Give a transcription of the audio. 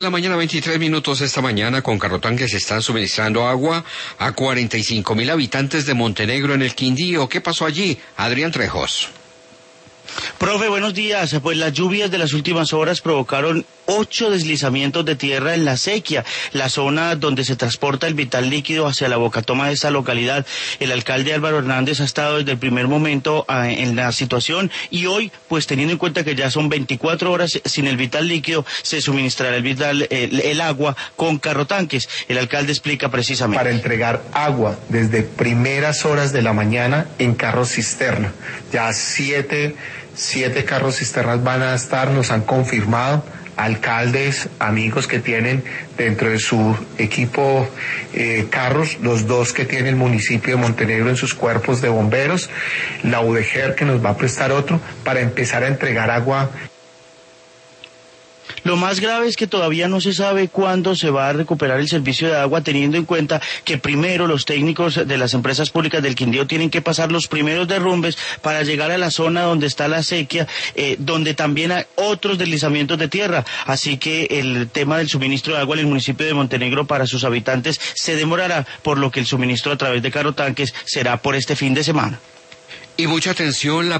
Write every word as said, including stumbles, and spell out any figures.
La mañana, veintitrés minutos esta mañana, con carrotanques están suministrando agua a cuarenta y cinco mil habitantes de Montenegro en el Quindío. ¿Qué pasó allí? Adrián Trejos. Profe, buenos días. Pues las lluvias de las últimas horas provocaron ocho deslizamientos de tierra en La Sequia, la zona donde se transporta el vital líquido hacia la bocatoma de esta localidad. El alcalde Álvaro Hernández ha estado desde el primer momento uh, en la situación y hoy, pues teniendo en cuenta que ya son veinticuatro horas sin el vital líquido, se suministrará el vital, el, el agua con carrotanques. El alcalde explica precisamente. Para entregar agua desde primeras horas de la mañana en carros cisterna. Ya siete, siete carros cisternas van a estar, nos han confirmado. Alcaldes, amigos que tienen dentro de su equipo eh, carros, los dos que tiene el municipio de Montenegro en sus cuerpos de bomberos, la U D G E R que nos va a prestar otro para empezar a entregar agua. Lo más grave es que todavía no se sabe cuándo se va a recuperar el servicio de agua, teniendo en cuenta que primero los técnicos de las empresas públicas del Quindío tienen que pasar los primeros derrumbes para llegar a la zona donde está la sequía, eh, donde también hay otros deslizamientos de tierra. Así que el tema del suministro de agua en el municipio de Montenegro para sus habitantes se demorará, por lo que el suministro a través de carrotanques será por este fin de semana. Y mucha atención, la